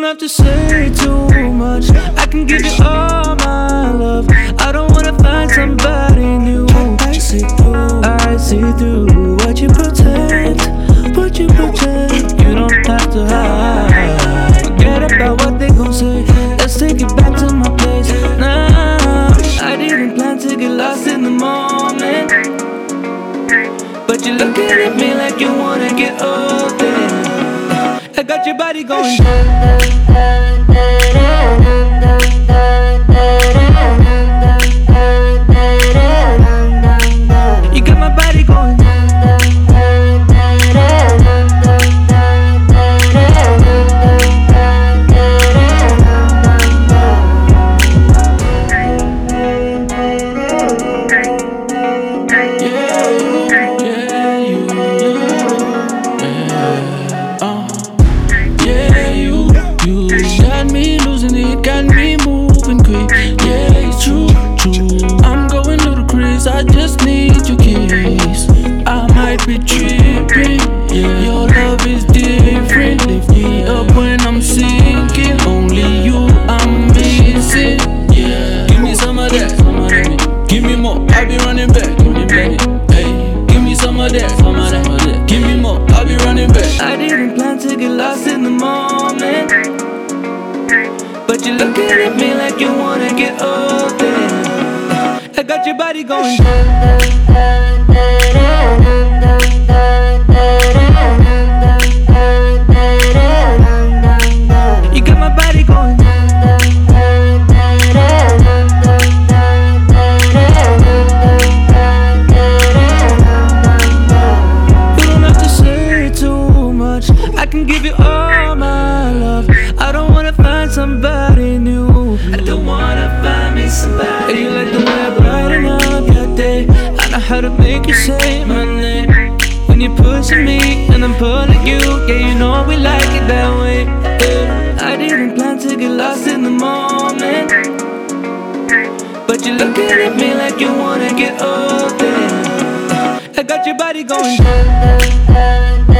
have to say too much. I can give you all my love. I don't wanna find somebody new. I see through what you pretend, what you pretend. You don't have to hide. Forget about what they gon' say. Let's take it back to my place. Nah, I didn't plan to get lost in the moment, but you're looking at me like you wanna get open. I got your body going. You got my body going. Got me moving quick, yeah, it's true. I'm going ludicrous, I just need your kiss. I might be tripping, yeah. Your love is different. Lift me up when I'm sinking. Only you I'm missing, yeah. Give me some of that, give me more, I'll be running back. Hey, give me some of that, give me more, I'll be running back. I didn't plan to get lost in the moment, but you're looking at me like you wanna get open. I got your body going. You got my body going. You don't have to say too much. I can give you all my love. I don't wanna find somebody new. I don't wanna find me somebody. Hey, you like the way I brighten up your day. I know how to make you say my name when you're pushing me and I'm pulling you. Yeah, you know we like it that way. Yeah. I didn't plan to get lost in the moment, but you're looking at me like you wanna get open. I got your body going.